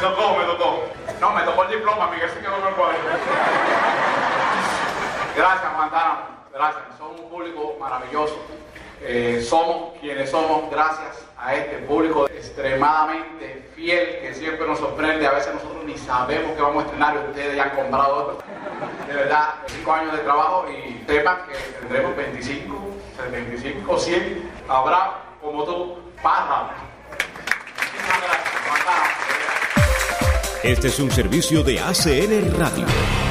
tocó. No, me tocó el diploma, Miguel se quedó en el cuadro. Gracias, Montana. Gracias. Son un público maravilloso. Somos quienes somos gracias a este público extremadamente fiel que siempre nos sorprende. A veces nosotros ni sabemos que vamos a estrenar y ustedes ya han comprado esto. De verdad, 5 años de trabajo y sepan que tendremos 25, 75, 100. Habrá, como tú, Parra. Muchísimas gracias, Montana. Este es un servicio de ACN Radio.